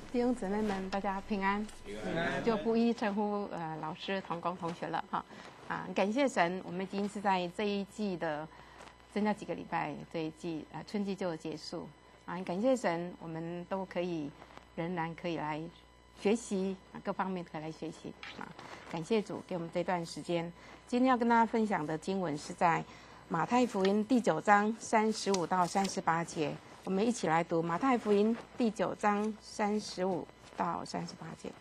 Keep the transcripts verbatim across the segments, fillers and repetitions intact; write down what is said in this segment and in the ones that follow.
弟兄姊妹们，大家平安。平安。就不一称呼呃老师、同工、同学了哈。啊，感谢神，我们已经是在这一季的剩下几个礼拜，这一季啊春季就结束啊。感谢神，我们都可以仍然可以来学习啊，各方面可以来学习啊。感谢主给我们这段时间。今天要跟大家分享的经文是在马太福音第九章三十五到三十八节。我们一起来读马太福音第九章三十五到三十八节。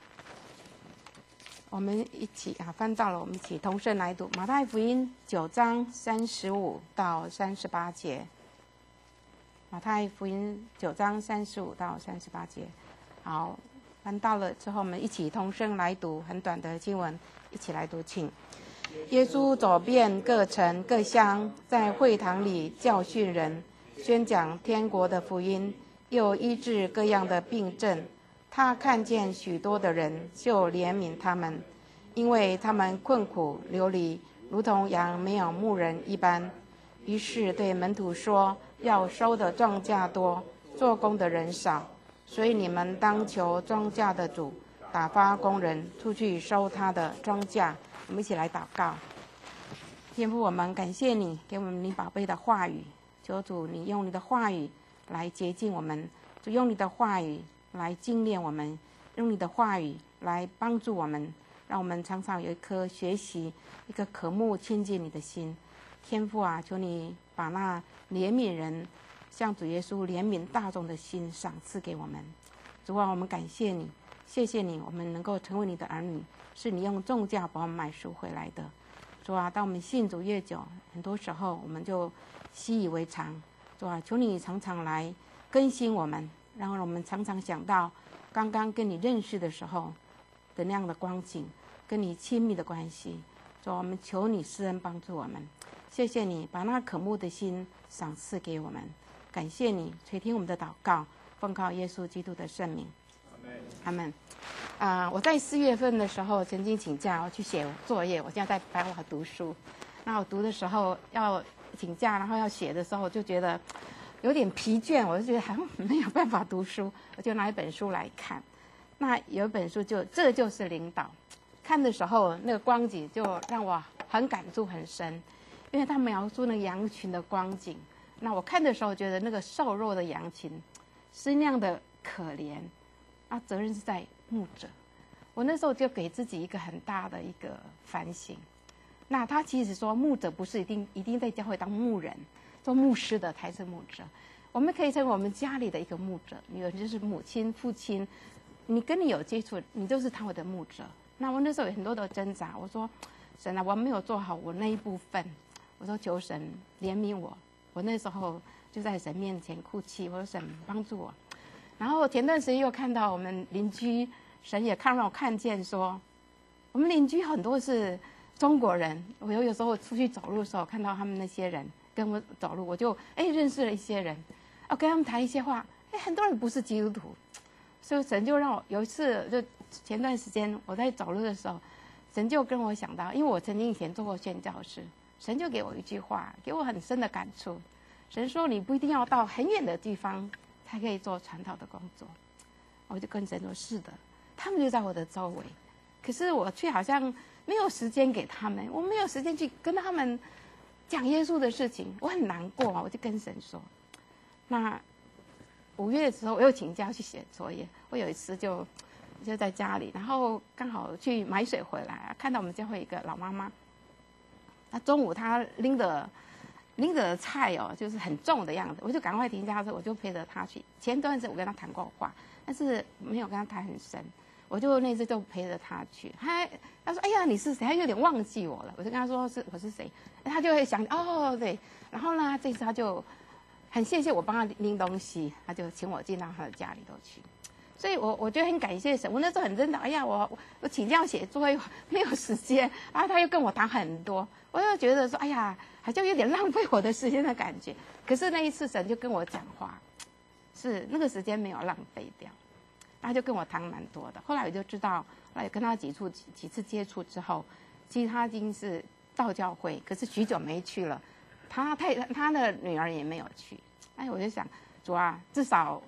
我们一起啊翻到了，我们一起同声来读马太福音九章三十五到三十八节。马太福音九章三十五到三十八节。好，翻到了之后，我们一起同声来读很短的经文，一起来读，请。耶稣走遍各城各乡，在会堂里教训人，宣讲天国的福音，又医治各样的病症。他看见许多的人，就怜悯他们，因为他们困苦流离，如同羊没有牧人一般。于是对门徒说，要收的庄稼多，做工的人少，所以你们当求庄稼的主打发工人出去收他的庄稼。我们一起来祷告。天父，我们感谢你给我们你宝贝的话语，求主你用你的话语来洁净我们，主用你的话语来精炼我们，用你的话语来帮助我们，让我们常常有一颗学习一个渴慕亲近你的心。天父啊，求你把那怜悯人像主耶稣怜悯大众的心赏赐给我们。主啊，我们感谢你，谢谢你，我们能够成为你的儿女，是你用重价把我们买赎回来的。主啊，当我们信主越久，很多时候我们就习以为常。主啊，求你常常来更新我们，让我们常常想到刚刚跟你认识的时候的那样的光景，跟你亲密的关系。主啊，我们求你施恩帮助我们。谢谢你把那渴慕的心赏赐给我们，感谢你垂听我们的祷告，奉靠耶稣基督的圣名，阿们。啊、呃，我在四月份的时候曾经请假，我去写作业。我现在在白华读书，那我读的时候要请假，然后要写的时候，我就觉得有点疲倦，我就觉得好像没有办法读书，我就拿一本书来看。那有一本书就这就是领导，看的时候那个光景就让我很感触很深，因为他描述那个羊群的光景。那我看的时候觉得那个瘦弱的羊群是那样的可怜，啊，责任是在牧者。我那时候就给自己一个很大的一个反省。那他其实说牧者不是一定一定在教会当牧人，做牧师的才是牧者。我们可以成为我们家里的一个牧者，有人就是母亲、父亲，你跟你有接触，你就是他们的牧者。那我那时候有很多的挣扎，我说神啊，我没有做好我那一部分，我说求神怜悯我。我那时候就在神面前哭泣，我说神帮助我。然后前段时间又看到我们邻居，神也看让我看见说，我们邻居很多是中国人。我有有时候出去走路的时候，看到他们那些人跟我走路，我就哎认识了一些人，我跟他们谈一些话，哎很多人不是基督徒，所以神就让我有一次就前段时间我在走路的时候，神就跟我想到，因为我曾经以前做过宣教师，神就给我一句话，给我很深的感触。神说你不一定要到很远的地方才可以做传道的工作。我就跟神说是的，他们就在我的周围，可是我却好像没有时间给他们，我没有时间去跟他们讲耶稣的事情，我很难过啊。我就跟神说，那五月的时候我又请假去写作业。我有一次就就在家里，然后刚好去买水回来，看到我们教会一个老妈妈，她中午她拎着拎着菜哦，就是很重的样子，我就赶快停下车，我就陪着她去。前段时间我跟她谈过话，但是没有跟她谈很深，我就那次就陪着她去。她她说：“哎呀，你是谁？”她有点忘记我了。我就跟她说：“是我是谁？”她就会想哦对，然后呢，这次她就很谢谢我帮她拎东西，她就请我进到她的家里头去。所以我我觉得很感谢神。我那时候很挣扎，哎呀，我我请假写作业没有时间，然后他又跟我谈很多，我就觉得说，哎呀，好像有点浪费我的时间的感觉。可是那一次神就跟我讲话，是那个时间没有浪费掉，他就跟我谈蛮多的。后来我就知道，后来跟他几处几几次接触之后，其实他已经是到教会，可是许久没去了，他太他的女儿也没有去。哎，我就想，主啊，至少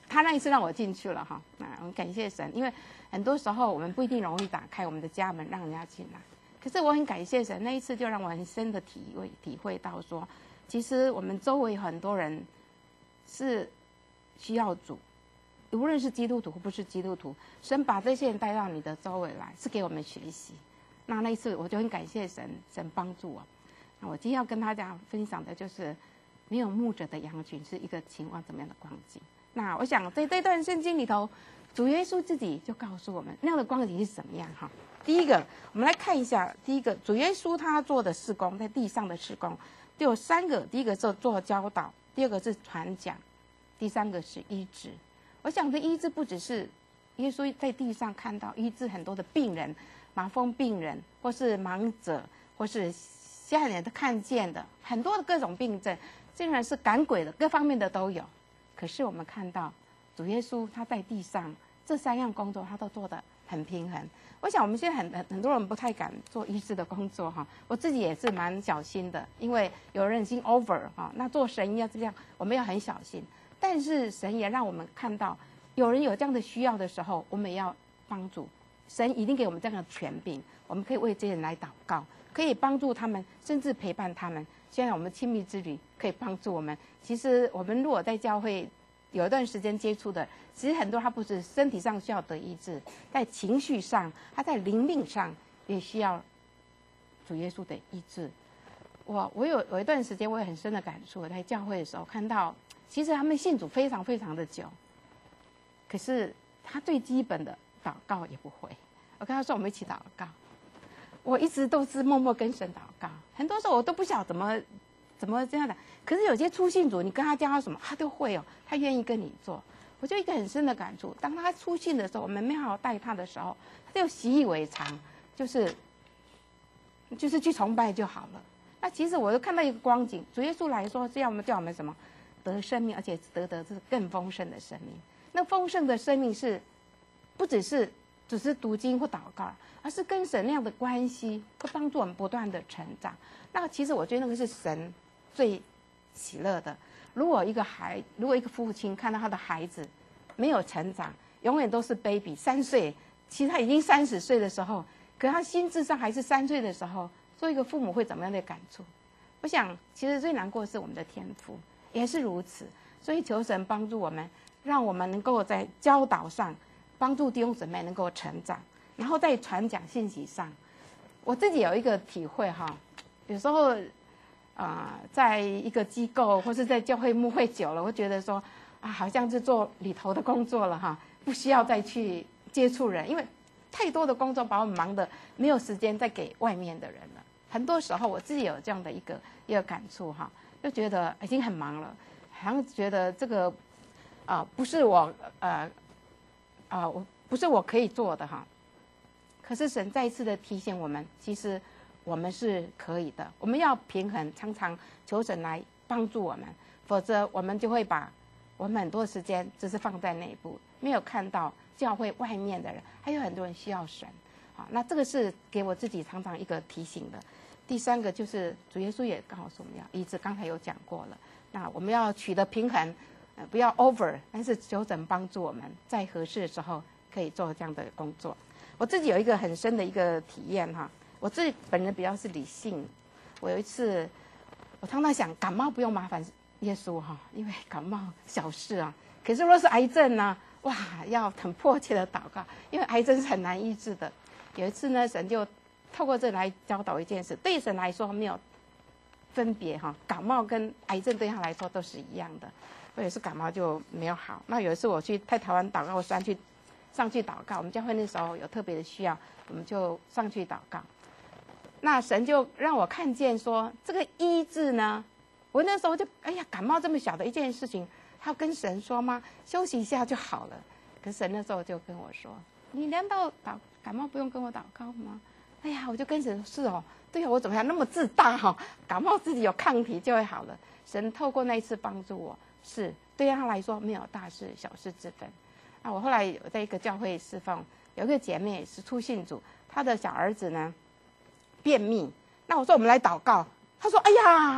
他那一次让我进去了哈，那我们感谢神，因为很多时候我们不一定容易打开我们的家门让人家进来，可是我很感谢神，那一次就让我很深的体会体会到说，其实我们周围很多人是需要主，无论是基督徒或不是基督徒，神把这些人带到你的周围来，是给我们学习。那那一次我就很感谢神，神帮助我。那我今天要跟大家分享的就是，没有牧者的羊群是一个情况怎么样的光景。那我想在这段圣经里头，主耶稣自己就告诉我们那样的光景是怎么样哈。第一个，我们来看一下，第一个主耶稣他做的事工，在地上的事工就有三个，第一个是做教导，第二个是传讲，第三个是医治。我想这医治不只是耶稣在地上看到医治很多的病人，麻风病人，或是盲者，或是瞎眼的看见的，很多的各种病症，竟然是赶鬼的，各方面的都有。可是我们看到主耶稣他在地上这三样工作他都做得很平衡。我想我们现在很很很多人不太敢做医治的工作哈，我自己也是蛮小心的，因为有人已经 over 哈，那做神要这样，我们要很小心。但是神也让我们看到，有人有这样的需要的时候，我们也要帮助。神一定给我们这样的权柄，我们可以为这些人来祷告，可以帮助他们，甚至陪伴他们。现在我们亲密之旅可以帮助我们。其实我们如果在教会有一段时间接触的，其实很多他不是身体上需要得医治，在情绪上，他在灵命上也需要主耶稣的医治。我我有有一段时间我也很深的感触，我在教会的时候看到，其实他们信主非常非常的久，可是他最基本的祷告也不会。我跟他说我们一起祷告，我一直都是默默跟神祷告，很多时候我都不晓得怎么怎么这样的。可是有些初信主，你跟他教他什么，他都会哦，他愿意跟你做。我就一个很深的感触，当他初信的时候，我们没好好带他的时候，他就习以为常，就是就是去崇拜就好了。那其实我就看到一个光景，主耶稣来说是要我们叫我们什么得生命，而且得得是更丰盛的生命。那丰盛的生命是不只是只是读经或祷告，而是跟神那样的关系，会帮助我们不断的成长。那其实我觉得那个是神最喜乐的。如果一个孩，如果一个父亲看到他的孩子没有成长，永远都是 baby， 三岁，其实他已经三十岁的时候，可他心智上还是三岁的时候，做一个父母会怎么样的感触？我想，其实最难过的是我们的天父，也是如此。所以求神帮助我们，让我们能够在教导上帮助弟兄姊妹能够成长，然后在传讲信息上，我自己有一个体会哈，有时候啊、呃，在一个机构或是在教会牧会久了，我觉得说啊，好像是做里头的工作了哈，不需要再去接触人，因为太多的工作把我们忙得没有时间再给外面的人了。很多时候我自己有这样的一个一个感触哈，就觉得已经很忙了，好像觉得这个啊、呃、不是我呃啊我不是我可以做的哈。可是神再一次的提醒我们，其实我们是可以的，我们要平衡，常常求神来帮助我们，否则我们就会把我们很多时间只是放在内部，没有看到教会外面的人，还有很多人需要神。好，那这个是给我自己常常一个提醒的。第三个就是主耶稣也告诉我们要医治，刚才有讲过了。那我们要取得平衡，呃，不要 over， 但是求神帮助我们在合适的时候可以做这样的工作。我自己有一个很深的一个体验哈，我自己本人比较是理性。我有一次，我常常想感冒不用麻烦耶稣哈，因为感冒小事啊。可是若是癌症呢，哇，要很迫切的祷告，因为癌症是很难医治的。有一次呢，神就透过这来教导一件事，对神来说没有分别哈，感冒跟癌症对他来说都是一样的。我也是感冒就没有好。那有一次我去太台湾祷告山去上去祷告，我们教会那时候有特别的需要，我们就上去祷告。那神就让我看见说，这个医治呢，我那时候就哎呀，感冒这么小的一件事情，他要跟神说吗？休息一下就好了。可是神那时候就跟我说，你难道祷感冒不用跟我祷告吗？哎呀，我就跟神说，是哦，对呀，我怎么样那么自大哈、哦？感冒自己有抗体就会好了。神透过那一次帮助我，是对他来说没有大事小事之分。那我后来有在一个教会侍奉，有一个姐妹是初信主，她的小儿子呢便秘。那我说我们来祷告，她说：“哎呀，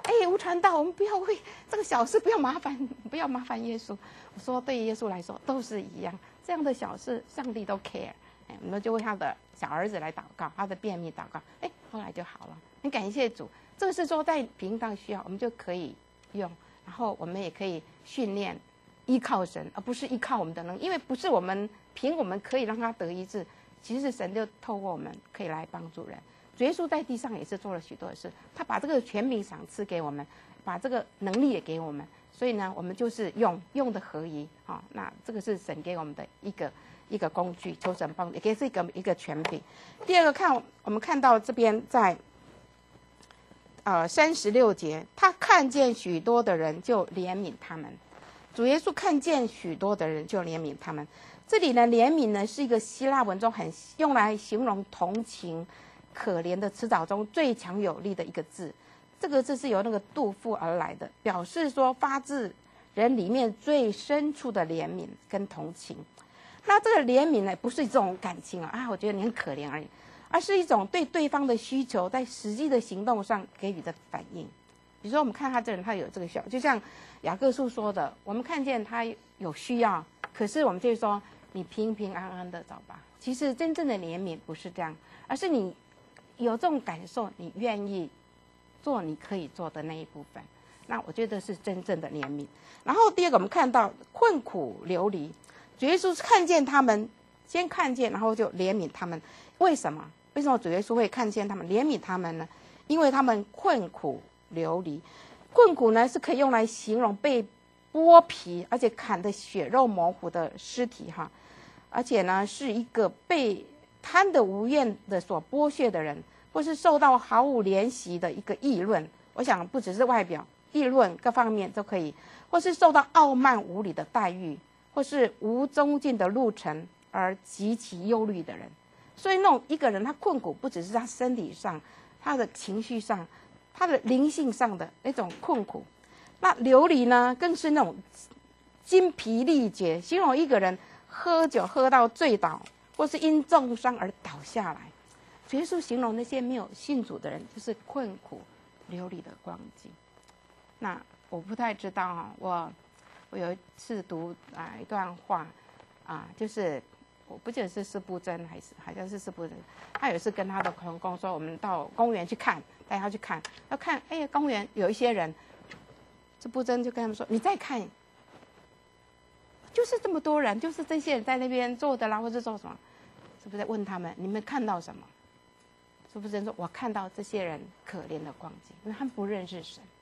哎，无传道，我们不要为这个小事不要麻烦，不要麻烦耶稣。我说，对耶稣来说都是一样，这样的小事上帝都 care。哎，我们就为他的小儿子来祷告，他的便秘祷告，哎，后来就好了。很感谢主，这个是说在平常需要我们就可以用，然后我们也可以训练依靠神，而不是依靠我们的能力，因为不是我们凭我们可以让他得医治，其实神就透过我们可以来帮助人。主耶稣在地上也是做了许多的事，他把这个权柄赏赐给我们，把这个能力也给我们，所以呢，我们就是用用的合宜啊、哦。那这个是神给我们的一个一个工具，求神帮，也可以是一个一个权柄。第二个看，我们看到这边在呃三十六节，他看见许多的人就怜悯他们。主耶稣看见许多的人就怜悯他们。这里呢，怜悯呢是一个希腊文中很用来形容同情、可怜的词藻中最强有力的一个字。这个字是由那个杜甫而来的，表示说发自人里面最深处的怜悯跟同情。那这个怜悯呢，不是这种感情啊，啊，我觉得你很可怜而已，而是一种对对方的需求在实际的行动上给予的反应。比如说，我们看他这人，他有这个需要，就像雅各书说的，我们看见他有需要，可是我们就说你平平安安的走吧。其实真正的怜悯不是这样，而是你有这种感受，你愿意做你可以做的那一部分。那我觉得是真正的怜悯。然后第二个，我们看到困苦流离，主耶稣看见他们，先看见，然后就怜悯他们。为什么？为什么主耶稣会看见他们，怜悯他们呢？因为他们困苦流离。困苦呢是可以用来形容被剥皮而且砍得血肉模糊的尸体哈，而且呢是一个被贪得无厌的所剥削的人，或是受到毫无怜惜的一个议论。我想不只是外表，议论各方面都可以，或是受到傲慢无礼的待遇，或是无终尽的路程而极其忧虑的人。所以那种一个人他困苦，不只是他身体上，他的情绪上，他的灵性上的那种困苦。那流离呢，更是那种精疲力竭，形容一个人喝酒喝到醉倒，或是因重伤而倒下来。主耶稣形容那些没有信主的人，就是困苦流离的光景。那我不太知道哈，我我有一次读啊一段话啊，就是我不记得是施布真还是好像是施布真，他有一次跟他的同工说，我们到公园去看，带他去看，要看哎公园有一些人，施布真就跟他们说，你再看，就是这么多人，就是这些人在那边坐的啦，或者做什么，是不是问他们你们看到什么？施布真说，我看到这些人可怜的光景，因为他们不认识神。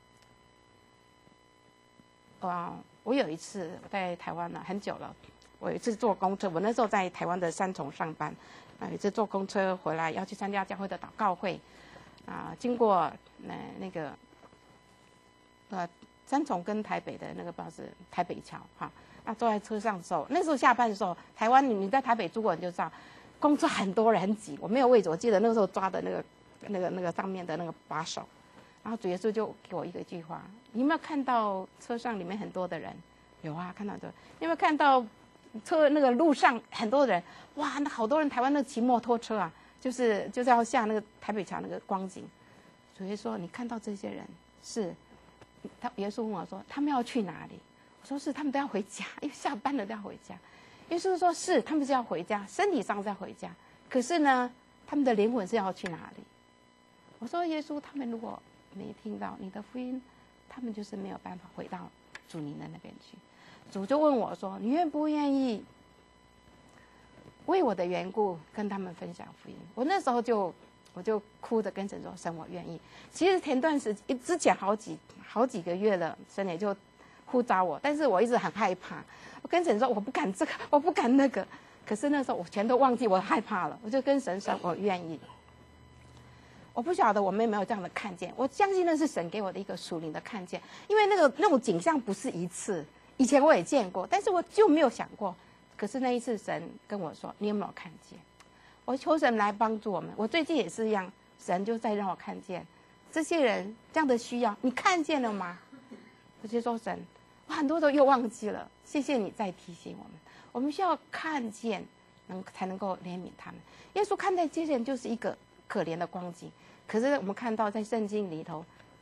啊、呃，我有一次我在台湾了很久了，我有一次坐公车，我那时候在台湾的三重上班，啊，有一次坐公车回来要去参加教会的祷告会，啊、呃，经过呃那个呃三重跟台北的那个不知道是台北桥哈，那坐在车上的时候，那时候下班的时候，台湾你在台北住过你就知道，公车很多人很挤，我没有位置，我记得那个时候抓的那个那个那个上面的那个把手。然后主耶稣就给我一个句话，你有没有看到车上里面很多的人？有啊，看到的。你有没有看到车那个路上很多人？哇，那好多人，台湾那骑摩托车啊，就是就是要下那个台北桥那个光景。主耶稣说，你看到这些人是，他耶稣问我说，他们要去哪里？我说是，他们都要回家，因为下班了都要回家。耶稣说是，他们是要回家，身体上是要回家，可是呢，他们的灵魂是要去哪里？我说耶稣，他们如果没听到你的福音，他们就是没有办法回到主您的那边去。主就问我说，你愿不愿意为我的缘故跟他们分享福音？我那时候就我就哭着跟神说，神我愿意。其实前段时间之前好几好几个月了，神也就呼召我，但是我一直很害怕，我跟神说我不敢这个，我不敢那个，可是那时候我全都忘记，我害怕了，我就跟神说我愿意。我不晓得我们有没有这样的看见，我相信那是神给我的一个属灵的看见，因为那个那种景象不是一次，以前我也见过，但是我就没有想过。可是那一次神跟我说，你有没有看见？我求神来帮助我们。我最近也是一样，神就在让我看见这些人这样的需要，你看见了吗？我就说神，我很多都又忘记了，谢谢你再提醒我们，我们需要看见，能才能够怜悯他们。耶稣看待这些人就是一个可怜的光景，可是我们看到在圣经里头，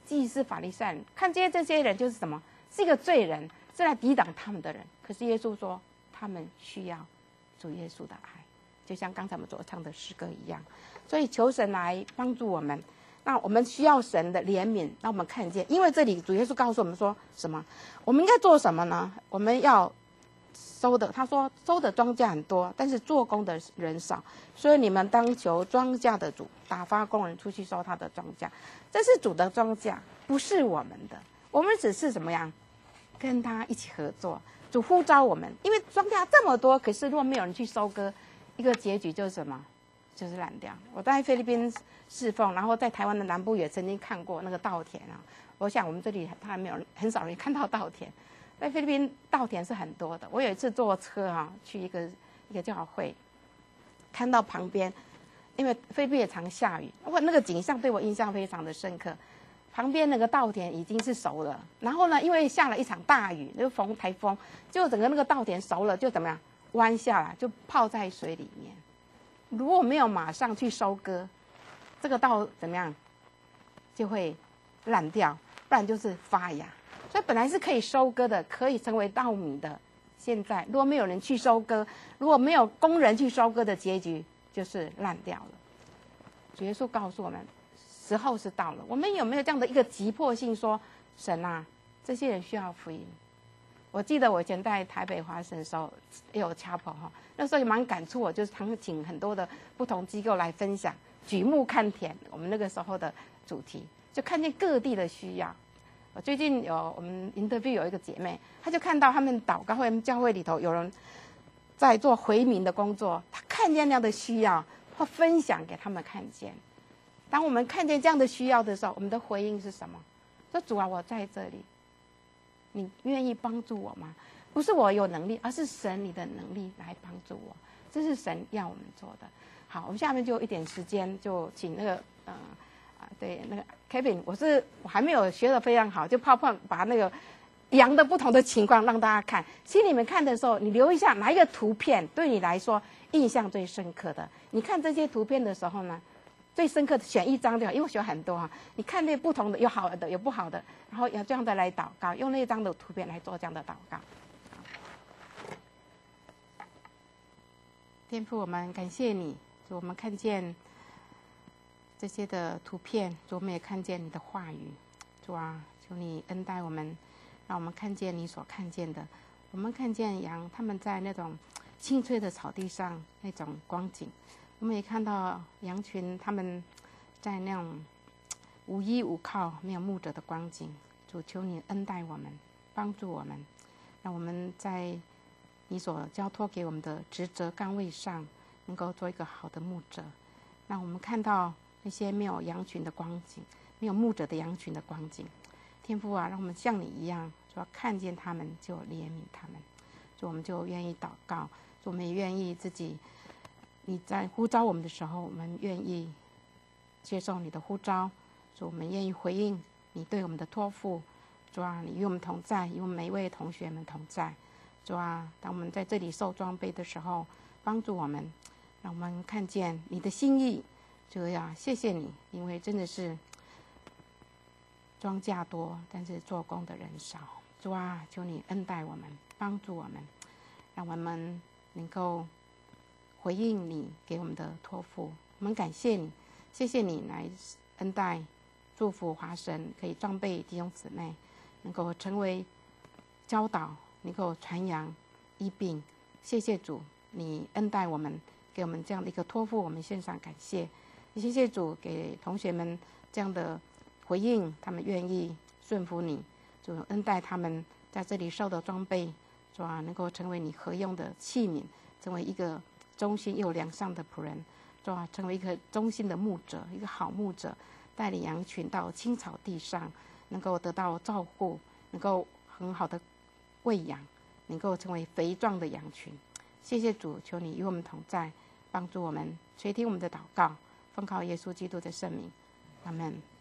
祭司、法利赛人，看见这些人就是什么？是一个罪人，是来抵挡他们的人。可是耶稣说，他们需要主耶稣的爱，就像刚才我们所唱的诗歌一样。所以求神来帮助我们。那我们需要神的怜悯，让我们看见。因为这里主耶稣告诉我们说什么？我们应该做什么呢？我们要收的，他说收的庄稼很多，但是做工的人少，所以你们当求庄稼的主打发工人出去收他的庄稼。这是主的庄稼，不是我们的。我们只是怎么样跟他一起合作。主呼召我们，因为庄稼这么多，可是如果没有人去收割，一个结局就是什么？就是烂掉。我在菲律宾侍奉，然后在台湾的南部也曾经看过那个稻田啊。我想我们这里他还没有很少人看到稻田，在菲律宾稻田是很多的。我有一次坐车啊，去一个一个教会，看到旁边，因为菲律宾也常下雨，哇，那个景象对我印象非常的深刻。旁边那个稻田已经是熟了，然后呢，因为下了一场大雨，就逢台风，就整个那个稻田熟了，就怎么样弯下来，就泡在水里面。如果没有马上去收割，这个稻怎么样就会烂掉，不然就是发芽。所以本来是可以收割的，可以成为稻米的，现在如果没有人去收割，如果没有工人去收割的结局就是烂掉了。主耶稣告诉我们，时候是到了。我们有没有这样的一个急迫性说，神啊，这些人需要福音。我记得我以前在台北华神的时候也有 chapel 哈，那时候也蛮感触。我就是常请很多的不同机构来分享举目看田，我们那个时候的主题，就看见各地的需要。我最近有我们 interview 有一个姐妹，她就看到他们祷告会教会里头有人在做回民的工作，她看见那样的需要，会分享给他们看见。当我们看见这样的需要的时候，我们的回应是什么？说主啊，我在这里，你愿意帮助我吗？不是我有能力，而是神你的能力来帮助我，这是神要我们做的。好，我们下面就一点时间，就请那个呃啊对那个 Kevin， 我是我还没有学得非常好，就怕怕把那个羊的不同的情况让大家看。其实你们看的时候，你留一下哪一个图片对你来说印象最深刻的？你看这些图片的时候呢，最深刻的选一张就好，因为我选很多哈。你看那不同的，有好的有不好的，然后要这样的来祷告，用那张的图片来做这样的祷告。天父，我们感谢你，主，我们看见这些的图片，主，我们也看见你的话语，主啊，求你恩待我们，让我们看见你所看见的。我们看见羊他们在那种青翠的草地上那种光景，我们也看到羊群他们在那种无依无靠、没有牧者的光景。主，求你恩待我们，帮助我们，让我们在你所交托给我们的职责岗位上，能够做一个好的牧者。让我们看到那些没有羊群的光景，没有牧者的羊群的光景。天父啊，让我们像你一样，说看见他们就怜悯他们。所以我们就愿意祷告，我们也愿意自己，你在呼召我们的时候，我们愿意接受你的呼召。所以我们愿意回应你对我们的托付。主啊，你与我们同在，与我们每一位同学们同在。主啊，当我们在这里受装备的时候，帮助我们，让我们看见你的心意。主啊，谢谢你，因为真的是庄稼多，但是做工的人少。主啊，求你恩待我们，帮助我们，让我们能够回应你给我们的托付。我们感谢你，谢谢你来恩待、祝福华神，可以装备弟兄姊妹，能够成为教导，能够传扬医病。谢谢主，你恩待我们，给我们这样的一个托付，我们献上感谢。也谢谢主给同学们这样的回应，他们愿意顺服你，主恩待他们在这里受的装备，主啊，能够成为你合用的器皿，成为一个忠心又良善的仆人，主啊，成为一个忠心的牧者，一个好牧者，带领羊群到青草地上，能够得到照顾，能够很好的喂养，能够成为肥壮的羊群。谢谢主，求你与我们同在，帮助我们垂听我们的祷告，奉靠耶稣基督的圣名，阿们。